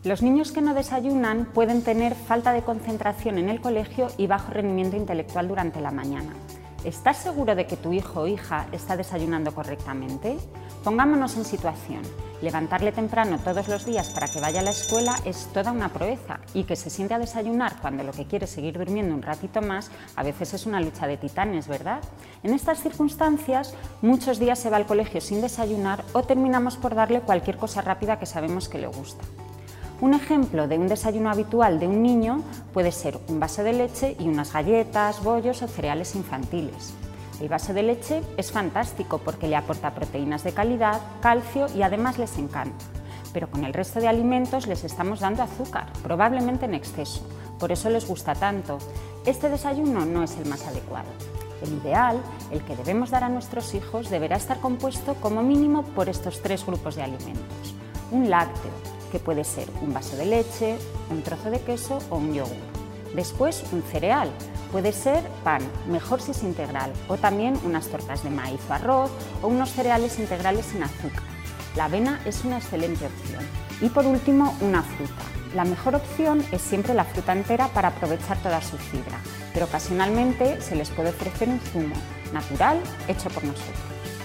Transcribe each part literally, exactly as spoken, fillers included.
Los niños que no desayunan pueden tener falta de concentración en el colegio y bajo rendimiento intelectual durante la mañana. ¿Estás seguro de que tu hijo o hija está desayunando correctamente? Pongámonos en situación. Levantarle temprano todos los días para que vaya a la escuela es toda una proeza, y que se siente a desayunar cuando lo que quiere es seguir durmiendo un ratito más, a veces es una lucha de titanes, ¿verdad? En estas circunstancias, muchos días se va al colegio sin desayunar o terminamos por darle cualquier cosa rápida que sabemos que le gusta. Un ejemplo de un desayuno habitual de un niño puede ser un vaso de leche y unas galletas, bollos o cereales infantiles. El vaso de leche es fantástico porque le aporta proteínas de calidad, calcio y además les encanta. Pero con el resto de alimentos les estamos dando azúcar, probablemente en exceso, por eso les gusta tanto. Este desayuno no es el más adecuado. El ideal, el que debemos dar a nuestros hijos, deberá estar compuesto como mínimo por estos tres grupos de alimentos. Un lácteo, que puede ser un vaso de leche, un trozo de queso o un yogur. Después, un cereal, puede ser pan, mejor si es integral, o también unas tortas de maíz o arroz o unos cereales integrales sin azúcar. La avena es una excelente opción. Y por último, una fruta. La mejor opción es siempre la fruta entera para aprovechar toda su fibra, pero ocasionalmente se les puede ofrecer un zumo natural hecho por nosotros.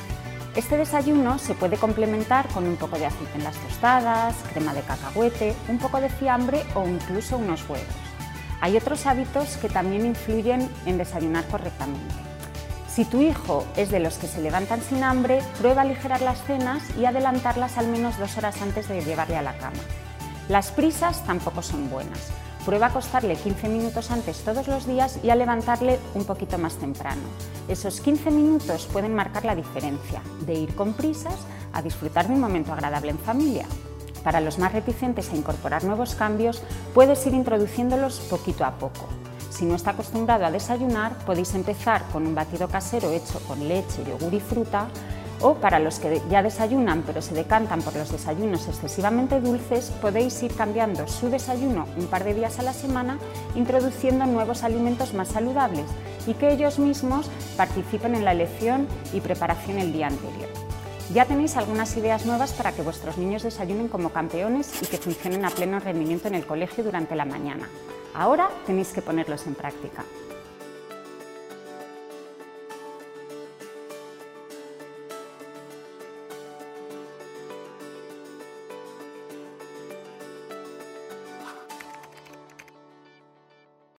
Este desayuno se puede complementar con un poco de aceite en las tostadas, crema de cacahuete, un poco de fiambre o incluso unos huevos. Hay otros hábitos que también influyen en desayunar correctamente. Si tu hijo es de los que se levantan sin hambre, prueba a aligerar las cenas y adelantarlas al menos dos horas antes de llevarle a la cama. Las prisas tampoco son buenas. Prueba a acostarle quince minutos antes todos los días y a levantarle un poquito más temprano. Esos quince minutos pueden marcar la diferencia de ir con prisas a disfrutar de un momento agradable en familia. Para los más reticentes a incorporar nuevos cambios, puedes ir introduciéndolos poquito a poco. Si no está acostumbrado a desayunar, podéis empezar con un batido casero hecho con leche, yogur y fruta, o para los que ya desayunan pero se decantan por los desayunos excesivamente dulces, podéis ir cambiando su desayuno un par de días a la semana, introduciendo nuevos alimentos más saludables y que ellos mismos participen en la elección y preparación el día anterior. Ya tenéis algunas ideas nuevas para que vuestros niños desayunen como campeones y que funcionen a pleno rendimiento en el colegio durante la mañana. Ahora tenéis que ponerlos en práctica.